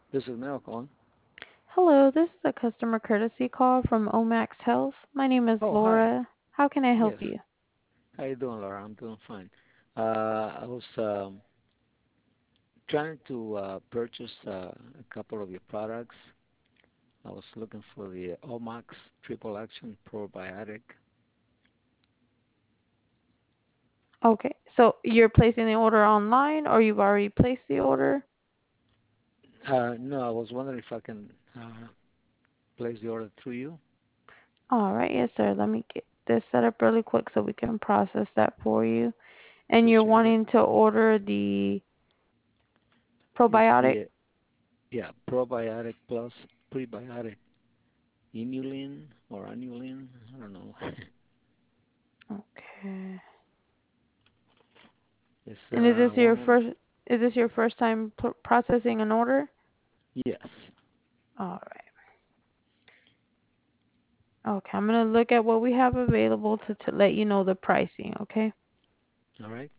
This is Mel calling. Hello, this is a customer courtesy call from Omax Health. My name is Oh, hi. Laura. How can I help Yes. you? How you doing, Laura? I'm doing fine. I was trying to purchase a couple of your products. I was looking for the Omax Triple Action Probiotic. Okay, so you're placing the order online or you've already placed the order? No, I was wondering if I can place the order through you. All right, yes, sir. Let me get this set up really quick so we can process that for you. And you're Appreciate it. wanting to order the It's probiotic? the Probiotic Plus Prebiotic Inulin or Anulin. I don't know. Okay. It's And is this your one of first time processing an order? yes. All right. Okay, I'm going to look at what we have available to let you know the pricing, okay? All right.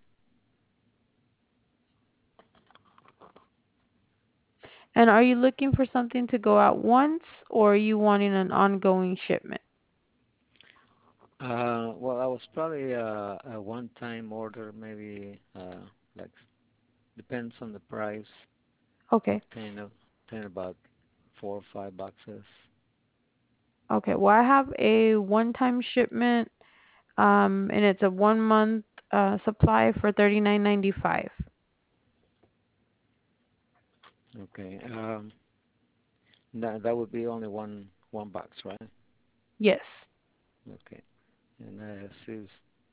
And are you looking for something to go out once or are you wanting an ongoing shipment? Well, I was probably a one-time order, maybe like depends on the price, Okay. obtain about 4 or 5 boxes. Okay. Well, I have a one-time shipment and it's a 1 month supply for 39.95. Okay. That would be only one box, right? Yes. Okay. And this is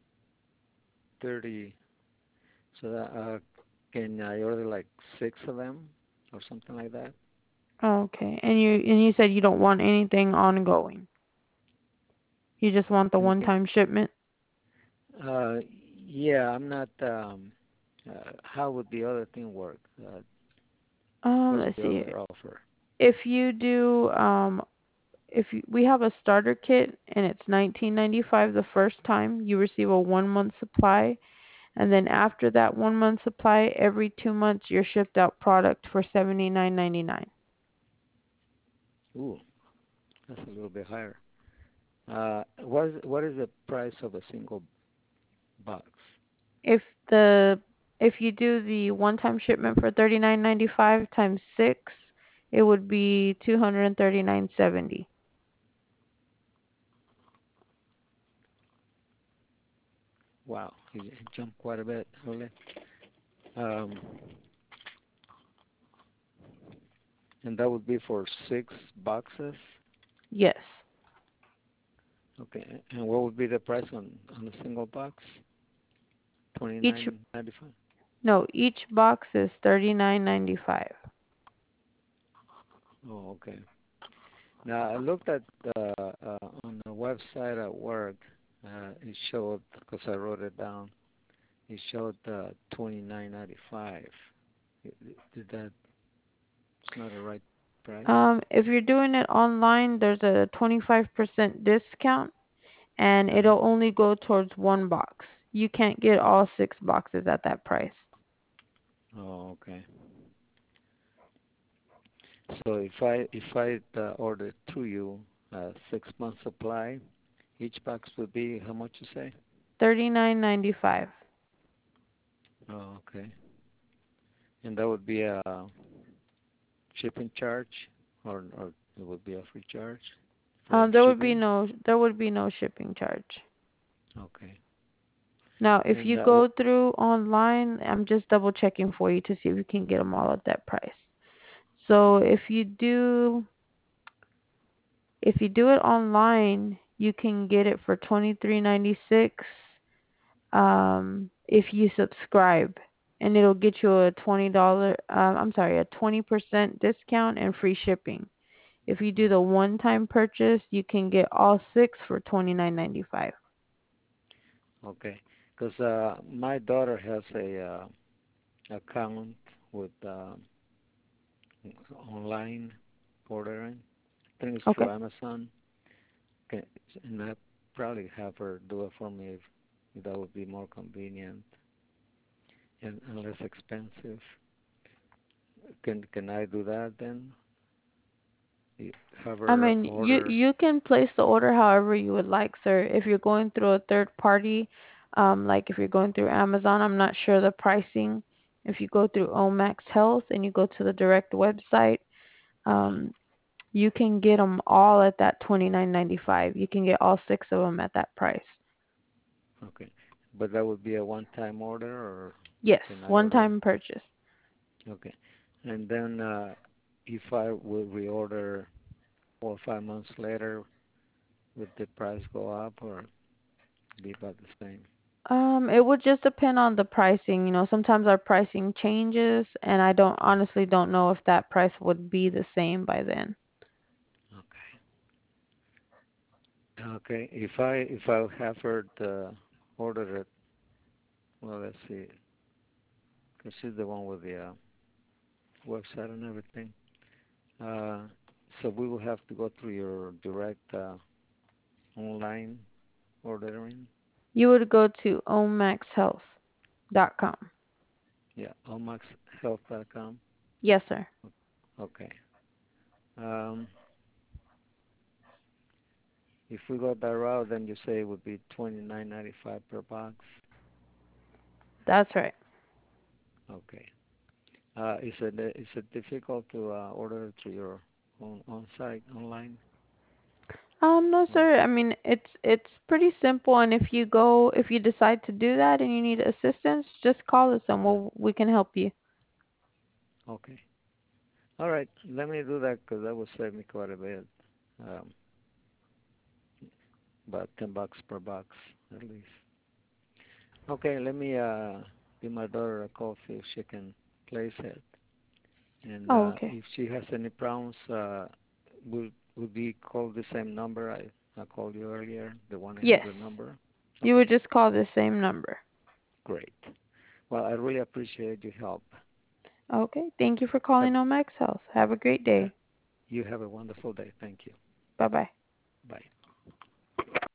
30. So that can I order like 6 of them or something like that? Okay. And you said you don't want anything ongoing. You just want the Anything? one-time shipment? Uh, yeah, I'm not. How would the other thing work? What's Let's the see. other offer? If you do we have a starter kit and it's 19.95 the first time, you receive a 1 month supply. And then after that 1 month supply, every 2 months you're shipped out product for $79.99. Ooh, that's a little bit higher. What is the price of a single box? If the if you do the one time shipment for $39.95 times six, it would be $239.70. Wow, it jumped quite a bit, really. Um, and that would be for 6 boxes. Yes. Okay, and what would be the price on a single box? Twenty Each nine ninety five. no, each box is $39.95. Oh, okay. Now I looked at on the website at work. It showed because I wrote it down. It showed 29.95. Did that? It's not the right price. If you're doing it online, there's a 25% discount and Uh-huh. it'll only go towards one box. You can't get all six boxes at that price. Oh, okay. So if I order through you 6 months supply, each box would be how much you say? 39.95. Oh, okay. And that would be a shipping charge, or it would be a free charge for shipping. There would be no shipping charge. Okay. Now, if And you go through online, I'm just double checking for you to see if we can get them all at that price. So if you do it online, you can get it for 23.96 if you subscribe, and it'll get you a a 20% discount and free shipping. If you do the one-time purchase, you can get all six for 29.95. okay, because my daughter has a account with online ordering. I think it's through Okay. Amazon. Okay, and I probably have her do it for me if that would be more convenient and less expensive. Can I do that then? Have I her mean, order. you can place the order however you would like, sir. If you're going through a third party, like if you're going through Amazon, I'm not sure the pricing. If you go through Omax Health and you go to the direct website, Uh-huh. um, you can get them all at that 29.95. You can get all six of them at that price. Okay. But that would be a one-time order, or Yes, can I one order? time purchase. Okay. And then if I will reorder 4 or 5 months later, would the price go up or be about the same? It would just depend on the pricing. You know, sometimes our pricing changes, and I don't honestly don't know if that price would be the same by then. Okay. Okay. If I have her order it, well, let's see, because she's the one with the website and everything. Uh, so we will have to go through your direct online ordering. You would go to omaxhealth.com. Yeah, omaxhealth.com. Yes, sir. Okay. Um, if we go that route, then you say it would be 29.95 per box. That's right. Okay. Is it difficult to order through your own on-site online? No, Or sir. I mean, it's pretty simple, and if you decide to do that and you need assistance, just call us and we can help you. okay. All right. Let me do that because that will save me quite a bit. Um, about $10 per box at least. Okay. Let me give my daughter a call, see if she can place it. And Oh, okay. if she has any problems, would we call the same number I called you earlier, the Yes. 1-800 number? You Okay, would just call the same number. great. Well, I really appreciate your help. Okay. Thank you for Have, calling Omax Health. Have a great ha, day. you have a wonderful day. Thank you. Bye bye. Bye.